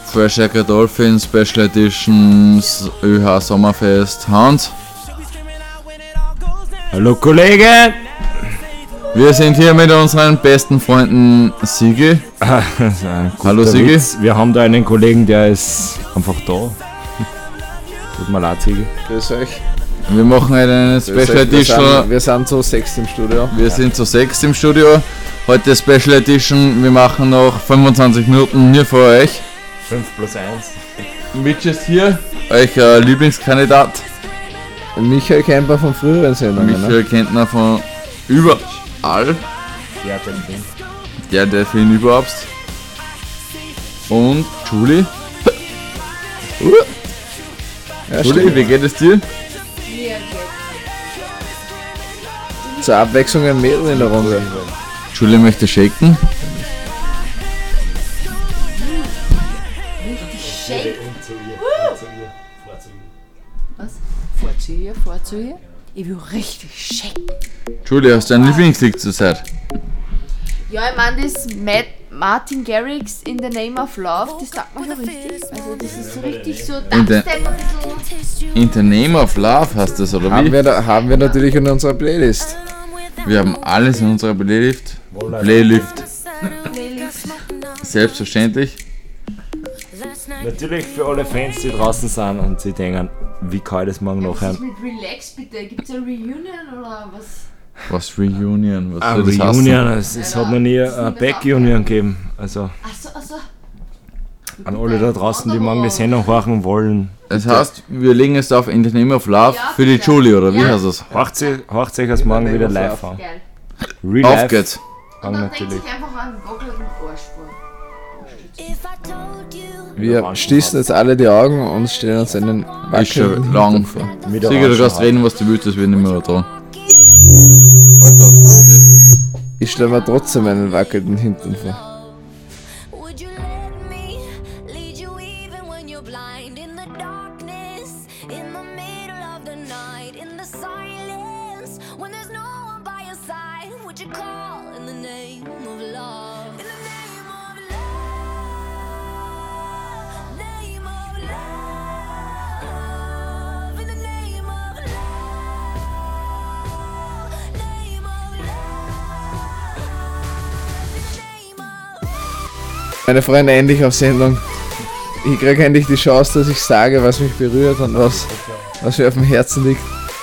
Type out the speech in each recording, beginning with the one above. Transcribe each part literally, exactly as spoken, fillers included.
Fresh Acre Dolphin Special Edition ÖH Sommerfest. Hans. Hallo Kollege! Wir sind hier mit unseren besten Freunden Sigi. Hallo Sigi. Witz. Wir haben da einen Kollegen, der ist einfach da. Tut mir leid, Sigi. Grüß euch. Wir machen heute eine Special Edition. Wir sind, wir sind so sechs im Studio. Wir ja. sind so sechs im Studio. Heute Special Edition. Wir machen noch fünfundzwanzig Minuten hier für euch. fünf plus eins. Mitch ist hier, euch äh, Lieblingskandidat. Michael kennt man von früheren Sendungen. Michael ne? kennt man von überall. Der Delfin. Der Delfin überhaupt. Und Julie. Uh. Ja, Julie, stimmt. wie geht es dir? Zur Abwechslung ein Mädel in der Runde. Julie möchte shaken. Was? Vor zu ihr, vor zu ihr? Ich will richtig shaken. Julie, hast du ein Lieblingslied zur Zeit? Ja, ich meine das Matt, Martin Garrix In the Name of Love, das sagt man schon richtig. Also das ist so richtig so In the- Dubstep ein bisschen. In the Name of Love heißt das, oder Haben wie? wir, da, haben wir natürlich in unserer Playlist. Wir haben alles in unserer Playlist. Playlist. Selbstverständlich. Natürlich für alle Fans, die draußen sind und sie denken, wie kalt es morgen noch Was ein. ist mit Relax bitte? Gibt's eine Reunion oder was? Was Reunion? Was Ah, soll das Reunion, heißen? es, es hat noch nie eine Back-Union gegeben. Also Achso, achso. an alle da draußen, die morgen die Sendung horchen wollen. Das heißt, wir legen es auf In the Name of Love Ja, für die bitte. Julie, oder wie Ja. heißt das? Horcht sie, horcht euch das morgen wieder live an. Geil. Real Auf life geht's. an Und dann denkt natürlich. sich einfach an Gockel und Arsch vor. Wir schließen jetzt alle die Augen und stellen uns einen Ist schon wackelnden lang. Hintern vor. Mit der Sicher, du Arsch kannst an. reden, was du willst, das wird nicht mehr dran. Ich stelle mir trotzdem einen wackelnden Hintern vor. Would you let me lead you even when you're blind in the darkness, in the middle of the night, in the silence, when there's no one by your side? Would you call in the name of love? In the name of love, name of love, in the name of love, name of love, in the name of Meine Freunde, endlich auf Sendung. Ich kriege endlich die Chance, dass ich sage, was mich berührt und was, was mir auf dem Herzen liegt.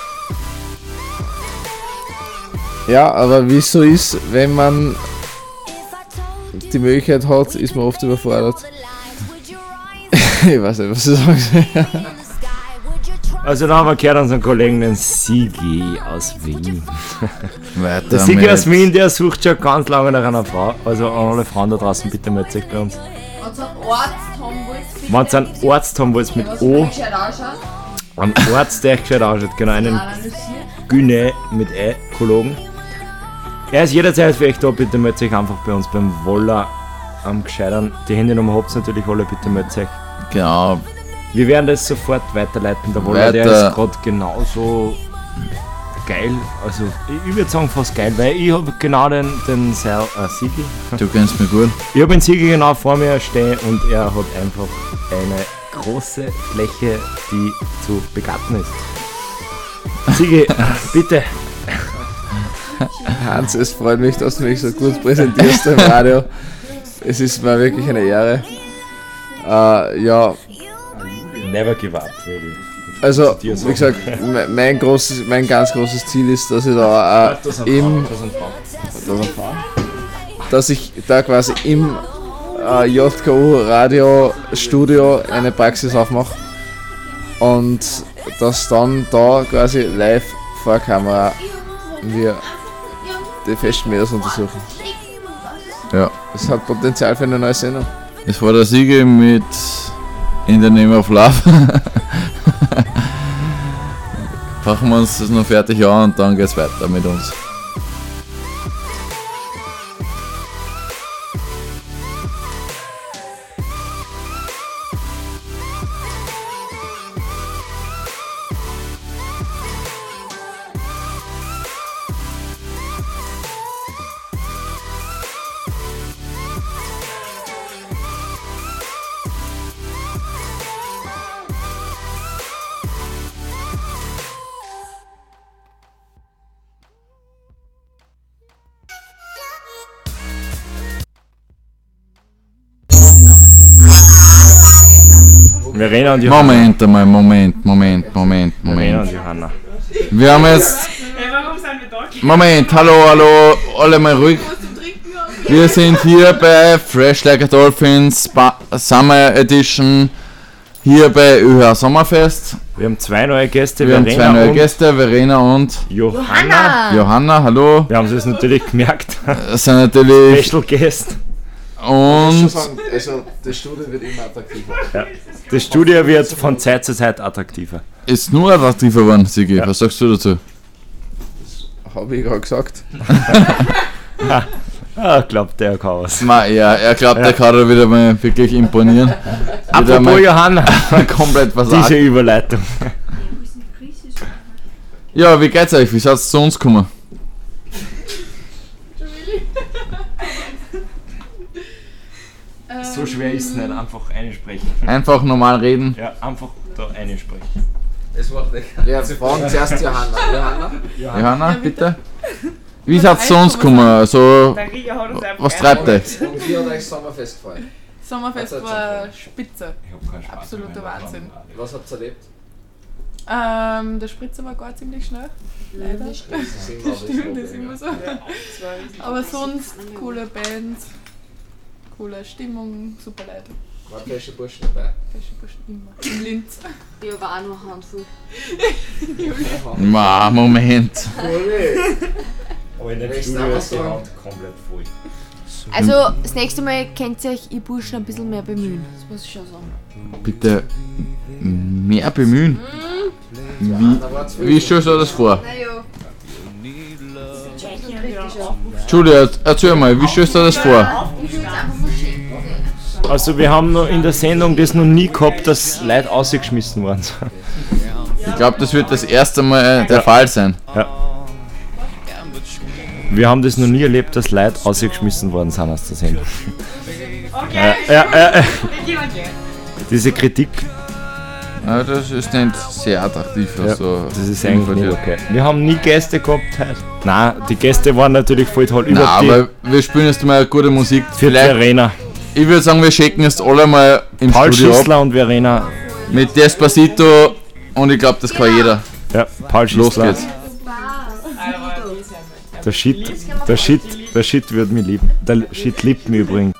Ja, aber wie es so ist, wenn man die Möglichkeit hat, ist man oft überfordert. Ich weiß nicht, was ich sagen soll. Also da haben wir gehört unseren Kollegen, den Sigi aus Wien. Weiter Der Sigi mit- aus Wien, der sucht schon ganz lange nach einer Frau. Also an alle Frauen da draußen, bitte meldet euch bei uns. Und so ein Ortstomboys bitte. Wenn ihr einen Arzt haben wollt mit Was O, gescheit ausschaut, einen Arzt, der euch gescheit ausschaut, genau, einen analysiert. Gyne mit E-Kologen. Er ist jederzeit für euch da, bitte meldet euch einfach bei uns beim Woller am Gescheitern. Die Handynummer habt ihr natürlich alle, bitte meldet euch. Genau. Wir werden das sofort weiterleiten. Der Woller, der Weiter. ist gerade genauso geil, also ich, ich würde sagen fast geil, weil ich habe genau den, den Seil, äh, Sigi. Du kennst mich gut. Ich habe den Sigi genau vor mir stehen und er hat einfach eine große Fläche, die zu begatten ist. Sigi, bitte. Hans, es freut mich, dass du mich so gut präsentierst im Radio. Es ist mir wirklich eine Ehre. Äh, ja, Never give up, really. also wie gesagt, me- mein, großes, mein ganz großes Ziel ist, dass ich da äh, im, dass ich da quasi im äh, J K U Radio Studio eine Praxis aufmache und dass dann da quasi live vor Kamera wir die festen Mädels untersuchen. Ja. Das hat Potenzial für eine neue Sendung. Das war der Sigi mit In the Name of Love. Machen wir uns das noch fertig an und dann geht's weiter mit uns. Verena und Johanna. Moment einmal, Moment, Moment, Moment, Verena Moment. und Johanna. Wir haben jetzt. Ey, warum sind wir da? Moment, hallo, hallo, alle mal ruhig. Wir sind hier bei Fresh Like a Dolphins Ba- Summer Edition. Hier bei Ö H Sommerfest. Wir haben zwei neue Gäste, Wir haben Verena zwei neue und Gäste, Verena und Johanna. Johanna, hallo. Wir haben es jetzt natürlich gemerkt. Das sind natürlich. Special Guest. Und. Also, das Studio wird immer attraktiver. Ja. Das Studio wird von Zeit zu Zeit attraktiver. Ist nur attraktiver geworden, Sigi. Ja. Was sagst du dazu? Habe ich gerade gesagt. Ah, glaubt der kann was. Ma, ja, er glaubt, Ja. er kann da wieder mal wirklich imponieren. Wieder Apropos mal Johanna, komplett was diese an. Überleitung. Ja, wie geht's euch? Wie seid ihr zu uns gekommen? So schwer ist es nicht, einfach einsprechen. Einfach normal reden. Ja, einfach da einsprechen. Es macht nicht. Ja, wir fragen zuerst Johanna. Johanna? Johanna, bitte. Wie seid ihr zu uns gekommen? Also, Der Riga hat uns einfach was treibt euch? Und wie hat euch Sommerfest gefallen? Sommerfest Was hat's war spitze. Ich hab keinen Spaß Absoluter mehr. Wahnsinn. Was habt ihr erlebt? Ähm, der Spritzer war gar ziemlich schnell. Leider. Das ist immer das Stimmt, das ist Problem, immer ja. so. Aber sonst coole Bands, coole Stimmung, super Leute. War welche Burschen dabei? Fesche Burschen immer. In Linz. Ich war auch nur eine Handvoll. Ma, Moment. Aber in dem Willst du Studio auch ist die sagen? Hand komplett voll. Also, das nächste Mal könnt ihr euch, ihr Burschen, ein bisschen mehr bemühen. Das muss ich schon sagen. Bitte mehr bemühen. Wie, Da war zu wie stellst du das vor? Naja. Julia, erzähl mal, wie stellst du das vor? Ich will jetzt einfach verschenken. Also wir haben noch in der Sendung das noch nie gehabt, dass Leute ausgeschmissen worden sind. Ich glaube, das wird das erste Mal der Ja. Fall sein. Wir haben das noch nie erlebt, dass Leute ausgeschmissen worden sind aus der Sendung. Ja, ja, ja, ja. Diese Kritik, Ja, das ist nicht sehr attraktiv. ja, Also, das ist eigentlich nicht okay. Wir haben nie Gäste gehabt heute. Nein, die Gäste waren natürlich voll toll. Nein, Über die aber wir spielen jetzt mal gute Musik. für die Vielleicht, Verena. ich würde sagen, wir schicken jetzt alle mal im Paul Studio ab Schissler und Verena. mit Despacito und ich glaube, das kann jeder. Ja, Paul Los Schissler. geht's. Der Shit, der Shit, der Shit wird mich lieben. Der Shit liebt mich übrigens.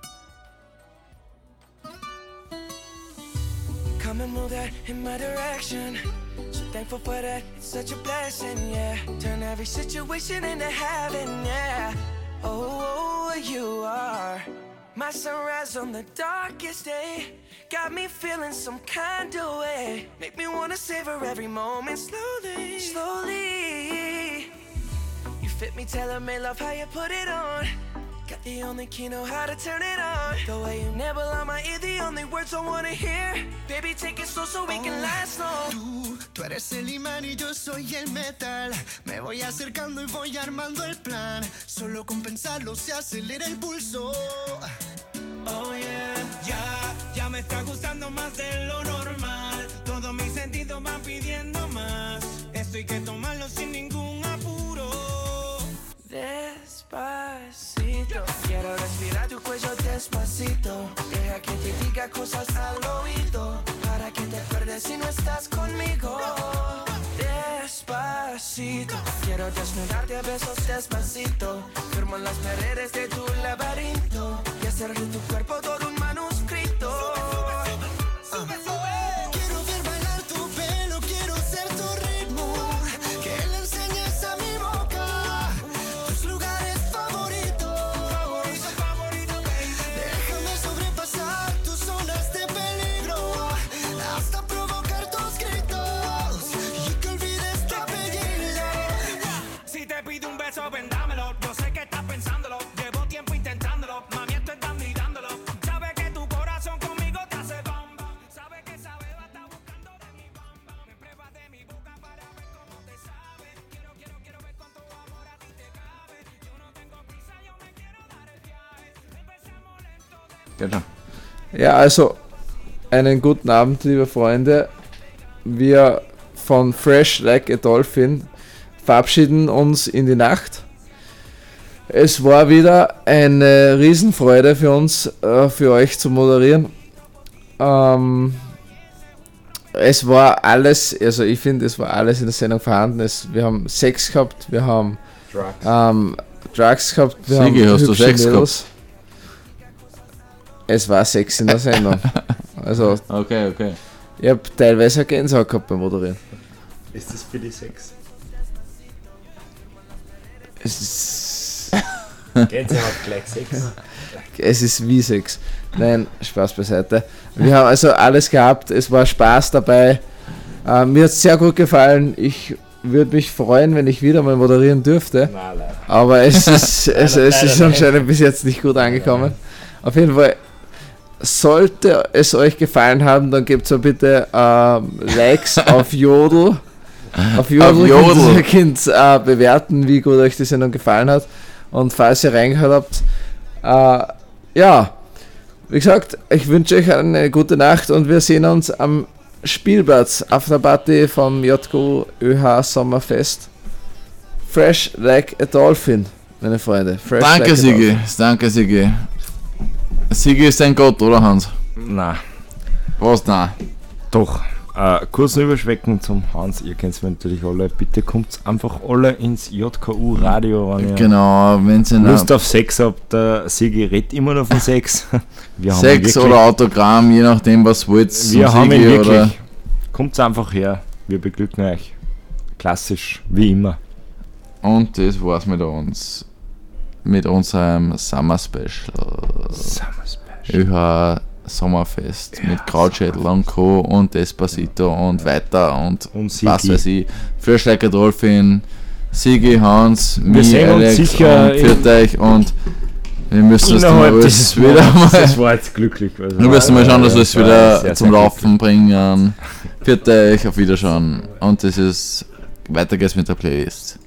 Come and move that in my direction. So thankful for that, it's such a blessing, yeah. Turn every situation into heaven, yeah. Oh, you are my sunrise on the darkest day. Got me feeling some kind of way. Make me wanna savor every moment slowly, slowly. You fit me, telling me love how you put it on. Got the only key, know how to turn it on. The way you never lie my ear, the only words I wanna hear. Baby, take it slow so we can last long. Tú, tú eres el imán y yo soy el metal. Me voy acercando y voy armando el plan. Solo con pensarlo se acelera el pulso. Oh yeah, ya, ya me está gustando más de lo normal. Todos mis sentidos van pidiendo más. Esto hay que tomarlo sin ningún apuro. Despacito, quiero respirar tu cuello despacito. Deja que te diga cosas al oído, para que te acuerdes si no estás conmigo. Despacito, quiero desnudarte a besos despacito. Firmo en las paredes de tu laberinto y hacer de tu cuerpo todo un manuscrito. Quiero ver bailar tu pelo, quiero ser tu ritmo. Que le enseñes a mi boca tus lugares favoritos. Déjame sobrepasar tus zonas de peligro, hasta provocar tus gritos y que olvides tu apellido. Si te pido un beso, ven dámelo. Yo sé que estás pensándolo. Llevo tiempo intentándolo. Mami, esto estás mirándolo. Sabes que tu corazón conmigo te hace bamba. Sabes que esa beba está buscando de mi bamba. Me pruebas de mi boca para ver cómo te sabe. Quiero, quiero, quiero ver cuánto amor a ti te cabe. Yo no tengo prisa, yo me quiero dar el viaje. Empezamos lento de... Geht schon. Ja, also einen guten Abend, liebe Freunde. Wir von Fresh Like a Dolphin verabschieden uns in die Nacht. Es war wieder eine Riesenfreude für uns, äh, für euch zu moderieren. Ähm, es war alles, also ich finde, es war alles in der Sendung vorhanden. Es, wir haben Sex gehabt, wir haben Drugs. ähm, Drugs gehabt, wir Sigi, haben hast du hübsche Sex Mädels. Es war Sex in der Sendung. Also Okay, okay. ich habe teilweise eine Gänsehaut gehabt beim Moderieren. Ist das für die Sex? Es ist, Gänsehaut gleich Sex. es ist wie Sex. Nein, Spaß beiseite. Wir haben also alles gehabt, es war Spaß dabei. Äh, mir hat es sehr gut gefallen. Ich würde mich freuen, wenn ich wieder mal moderieren dürfte. Nein, leider. Aber es ist, es, Leider, es ist leider anscheinend bis jetzt nicht gut angekommen. Auf jeden Fall, sollte es euch gefallen haben, dann gebt so bitte ähm, Likes auf Jodel. Auf Jodel, Auf Jodel. Ihr könnt äh, bewerten, wie gut euch die Sendung gefallen hat. Und falls ihr reingehört habt, äh, ja, wie gesagt, ich wünsche euch eine gute Nacht und wir sehen uns am Spielplatz Afterparty vom J K U ÖH Sommerfest. Fresh like a Dolphin, meine Freunde. Fresh Danke, like a Sigi. Dolphin. Danke, Sigi. Sigi ist ein Gott, oder Hans? Nein, Was? Nein. doch. Äh, kurz überschwecken zum Hans, ihr kennt es natürlich alle. Bitte kommt einfach alle ins J K U Radio, wenn ihr Genau, wenn sie Lust auf Sex habt. Der Sigi redet immer noch von Sex. Wir haben ihn Sex wirklich- oder Autogramm, je nachdem, was wollt. Wir zum haben ihn Sigi wirklich. Kommt einfach her, wir beglücken euch. Klassisch, wie immer. Und das war's mit uns. Mit unserem Summer Special. Summer Special. ÖH Sommerfest mit Krautschädel und Co. und Despacito und weiter und Und was Sigi. weiß ich. Fresh like a Dolphin, Sigi, Hans, Wir mir, sehen uns Alex sicher und für euch und wir müssen das dann Innerhalb alles dieses wieder Monats, mal. das war jetzt glücklich. Also, Wir müssen mal schauen, dass wir es das war wieder sehr, zum sehr Laufen bringen. Für euch, auf Wiederschauen. Und das ist, weiter geht's mit der Playlist.